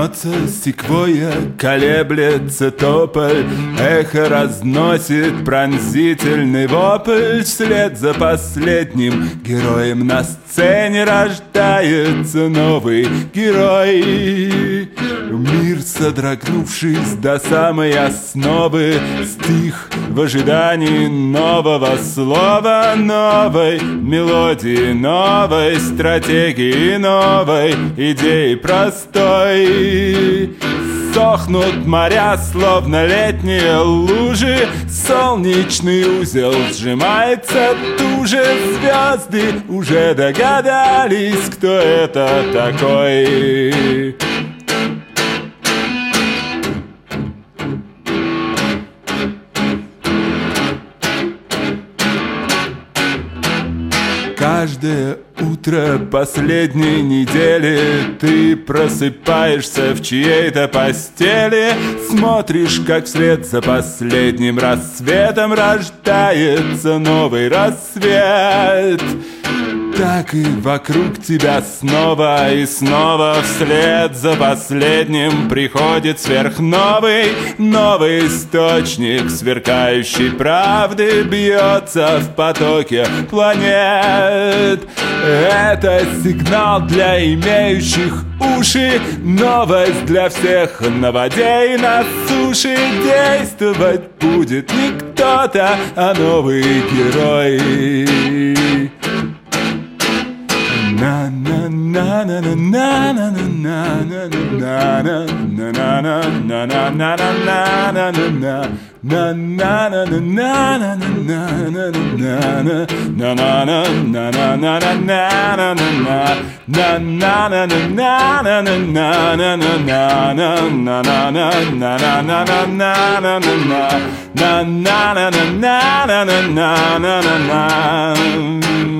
Гнется секвойя, колеблется тополь, эхо разносит пронзительный вопль. Вслед за последним героем на сцене рождается новый герой. Мир, содрогнувшись до самой основы, стих в ожидании нового слова, новой мелодии, новой стратегии, новой идеи простой. Сохнут моря, словно летние лужи, солнечный узел сжимается туже. Звезды уже догадались, кто это такой. Каждое утро последней недели ты просыпаешься в чьей-то постели, смотришь, как вслед за последним рассветом рождается новый рассвет. Так и вокруг тебя снова и снова вслед за последним приходит сверхновый, новый источник сверкающей правды бьется в потоке планет. Это сигнал для имеющих уши, новость для всех на воде и на суше. Действовать будет не кто-то, а новый герой. Na na na na na na na na na na na na